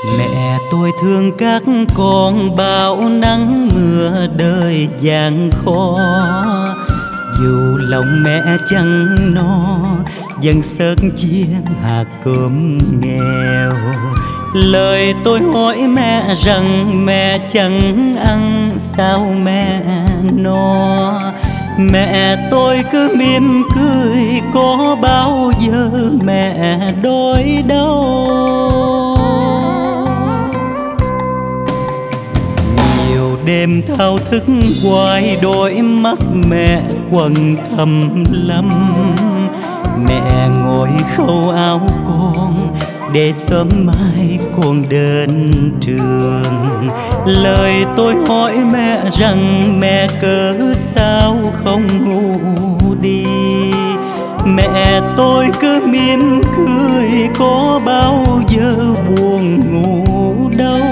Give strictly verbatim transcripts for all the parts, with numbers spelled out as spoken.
Mẹ tôi thương các con bão nắng mưa đời gian khó. Dù lòng mẹ chẳng no, vẫn sớt chia hạt cơm nghèo. Lời tôi hỏi mẹ rằng mẹ chẳng ăn sao mẹ no. Mẹ tôi cứ mỉm cười, có bao giờ mẹ đói đâu. Nhiều đêm thao thức hoài, đôi mắt mẹ quầng thâm lắm. Mẹ ngồi khâu áo con để sớm mai con đến trường. Lời tôi hỏi mẹ rằng mẹ cớ sao không ngủ đi. Mẹ tôi cứ mỉm cười, có bao giờ buồn ngủ đâu.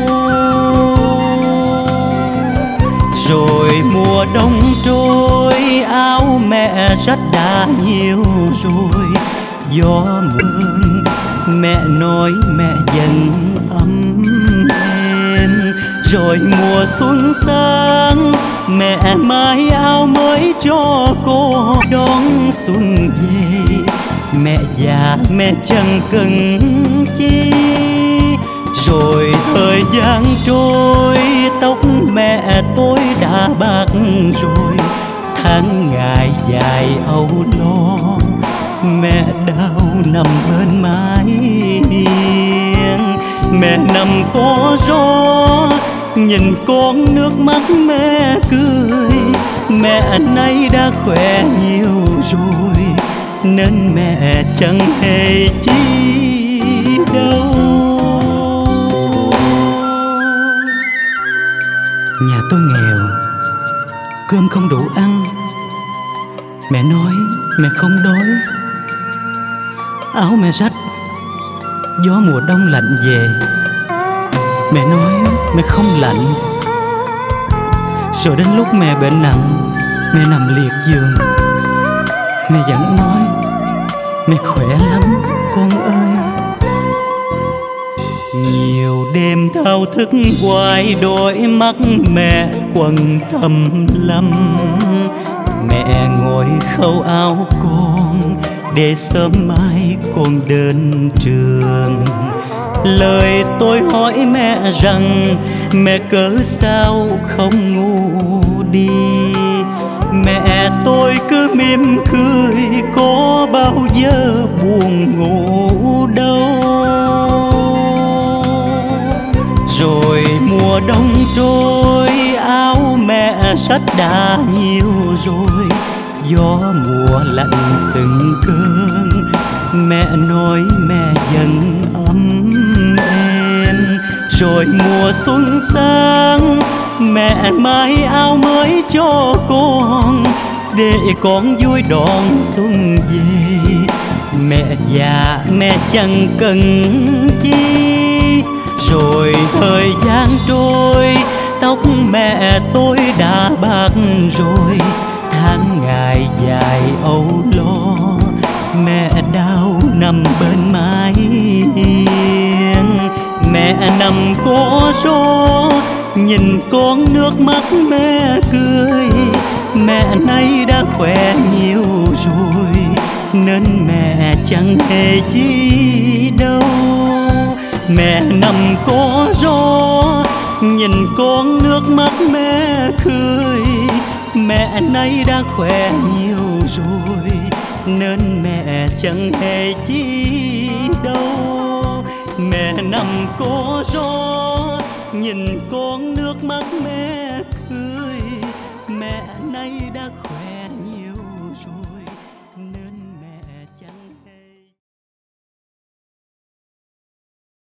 Rồi mùa đông trôi, áo mẹ rách đã nhiều rồi. Gió mưa mẹ nói mẹ dần ấm êm. Rồi mùa xuân sang, mẹ may áo mới cho cô đón xuân về. Mẹ già mẹ chẳng cần chi. Rồi thời gian trôi, tóc mẹ tôi đã bạc rồi. Tháng ngày dài âu lo, mẹ đau nằm bên mái hiên. Mẹ nằm có gió, nhìn con nước mắt mẹ cười. Mẹ nay đã khỏe nhiều rồi, nên mẹ chẳng hề chi đâu. Nhà tôi nghèo, cơm không đủ ăn. Mẹ nói mẹ không đói. Áo mẹ rách, gió mùa đông lạnh về. Mẹ nói mẹ không lạnh. Rồi đến lúc mẹ bệnh nặng, mẹ nằm liệt giường, mẹ vẫn nói mẹ khỏe lắm con ơi. Nhiều đêm thao thức hoài, đôi mắt mẹ quầng thâm lắm. Mẹ ngồi khâu áo con để sớm mai con đến trường. Lời tôi hỏi mẹ rằng mẹ cớ sao không ngủ đi. Mẹ tôi cứ mỉm cười, có bao giờ buồn ngủ đâu. Rồi mùa đông trôi, áo mẹ rách đã nhiều rồi. Gió mùa lạnh từng cơn, mẹ nói mẹ dần ấm êm. Rồi mùa xuân sang, mẹ may áo mới cho con để con vui đón xuân về. Mẹ già mẹ chẳng cần chi. Rồi thời gian trôi, tóc mẹ tôi đã bạc rồi. Tháng ngày dài âu lo, mẹ đau nằm bên mái hiên. Mẹ nằm có gió, nhìn con nước mắt mẹ cười. Mẹ nay đã khỏe nhiều rồi, nên mẹ chẳng hề chi đâu. Mẹ nằm có gió, nhìn con nước mắt mẹ cười. Mẹ nay đã khỏe nhiều rồi, nên mẹ chẳng hề chi đâu. Mẹ nằm có gió, nhìn con nước mắt mẹ cười. Mẹ nay đã khỏe